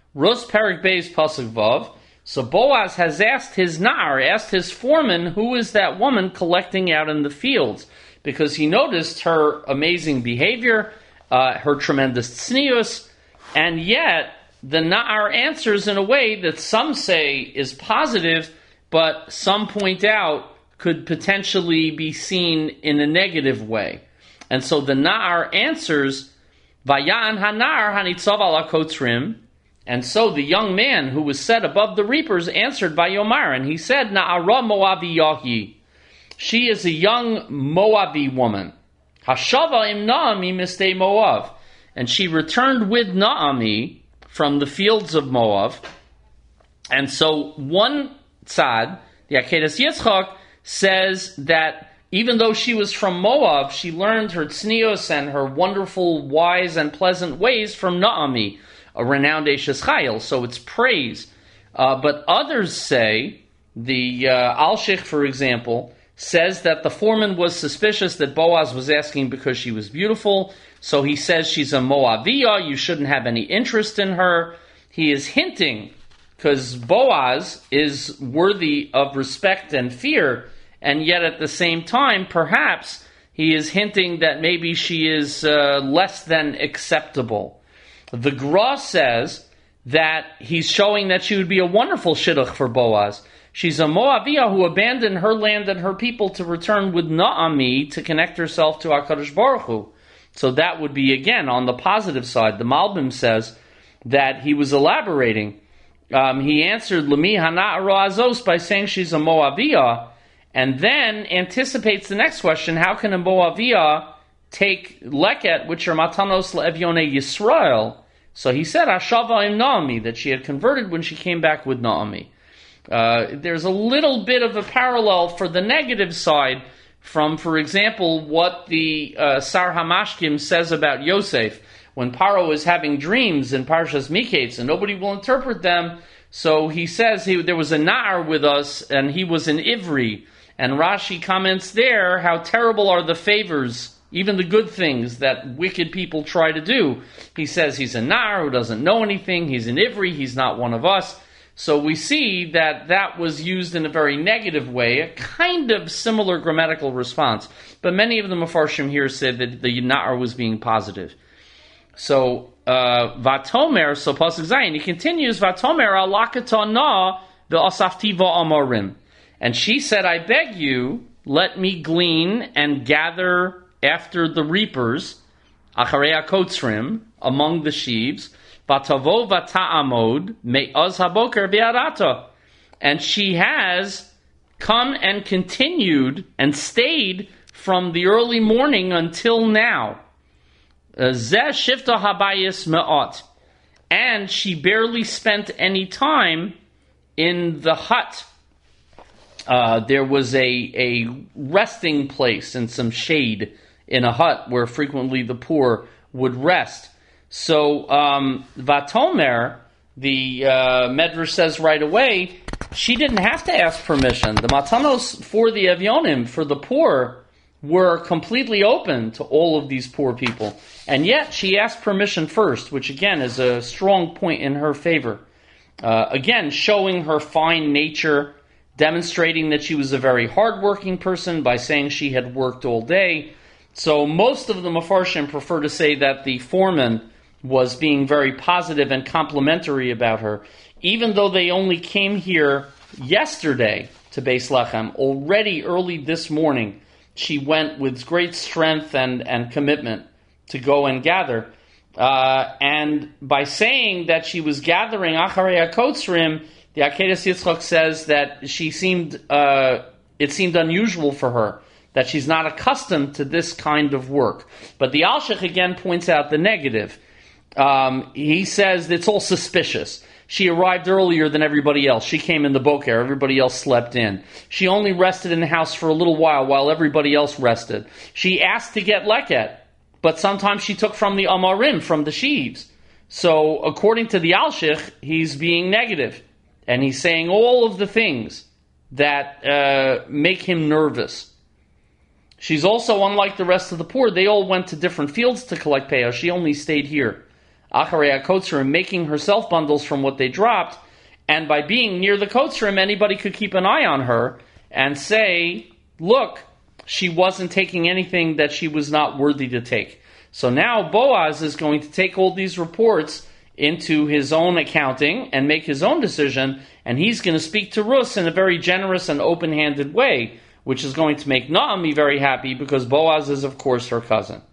Rus Perik Beis Pasuk Vav. So Boaz has asked his Na'ar, asked his foreman, who is that woman collecting out in the fields? Because he noticed her amazing behavior, her tremendous tznius, and yet the Na'ar answers in a way that some say is positive, but some point out could potentially be seen in a negative way. And so the Na'ar answers, Vayan hanar hanitzav ala kotzrim. And so the young man who was set above the reapers answered Vayomar, and he said, Na'ara Moavi Yahi. She is a young Moabi woman. Hashava im Naami mistei Moav. And she returned with Naami from the fields of Moab. And so one tzad, the Akedas Yitzchak, says that even though she was from Moab, she learned her tznius and her wonderful, wise, and pleasant ways from Naami, a renowned Eshes Chayil, so it's praise. But others say, the Alshich, for example, says that the foreman was suspicious that Boaz was asking because she was beautiful, so he says she's a Moaviyah, you shouldn't have any interest in her. He is hinting, because Boaz is worthy of respect and fear, and yet at the same time, perhaps, he is hinting that maybe she is less than acceptable. The Gra says that he's showing that she would be a wonderful shidduch for Boaz. She's a Moaviyah who abandoned her land and her people to return with Naami to connect herself to HaKadosh Baruch Hu. So that would be, again, on the positive side. The Malbim says that he was elaborating. He answered Lemi Hana'ara Azos by saying she's a Moaviyah, and then anticipates the next question, how can a Moaviyah take leket, which are matanos le'evyonei Yisrael? So he said, Hashava im Naami, that she had converted when she came back with Naami. There's a little bit of a parallel for the negative side from, for example, what the Sar Hamashkim says about Yosef. When Paro is having dreams in Parshas Miketz and nobody will interpret them, so he says there was a Na'ar with us and he was an Ivri. And Rashi comments there how terrible are the favors, even the good things that wicked people try to do. He says he's a Na'ar who doesn't know anything, he's an Ivri, he's not one of us. So we see that that was used in a very negative way, a kind of similar grammatical response. But many of the Mefarshim here said that the Na'ar was being positive. So, Vatomer, so Pasuk Zayin, he continues, Vatomer alakata na ve'asaftiva amarim. And she said, I beg you, let me glean and gather after the reapers, acharei hakotzrim, among the sheaves, vatavo vata'amod me'az haboker bi'arata. And she has come and continued and stayed from the early morning until now. Zeh shifta habayis me'ot. And she barely spent any time in the hut. There was a resting place and some shade in a hut where frequently the poor would rest. So, Vatomer, the Medrash says right away, she didn't have to ask permission. The matanos for the Evyonim, for the poor, were completely open to all of these poor people. And yet she asked permission first, which again is a strong point in her favor. Again, showing her fine nature, demonstrating that she was a very hardworking person by saying she had worked all day. So most of the Mefarshim prefer to say that the foreman was being very positive and complimentary about her. Even though they only came here yesterday to Beis Lechem, already early this morning, she went with great strength and commitment to go and gather. And by saying that she was gathering Acharei HaKotzrim, the Akedas Yitzchak says that it seemed unusual for her, that she's not accustomed to this kind of work. But the Alshich again points out the negative. He says it's all suspicious. She arrived earlier than everybody else. She came in the boker. Everybody else slept in. She only rested in the house for a little while everybody else rested. She asked to get leket, but sometimes she took from the amarim, from the sheaves. So according to the Alshich, he's being negative. And he's saying all of the things that make him nervous. She's also unlike the rest of the poor. They all went to different fields to collect payah. She only stayed here. Acharei HaKotzerim, making herself bundles from what they dropped, and by being near the Kotzerim, anybody could keep an eye on her and say, look, she wasn't taking anything that she was not worthy to take. So now Boaz is going to take all these reports into his own accounting and make his own decision, and he's going to speak to Rus in a very generous and open-handed way, which is going to make Naomi very happy because Boaz is, of course, her cousin.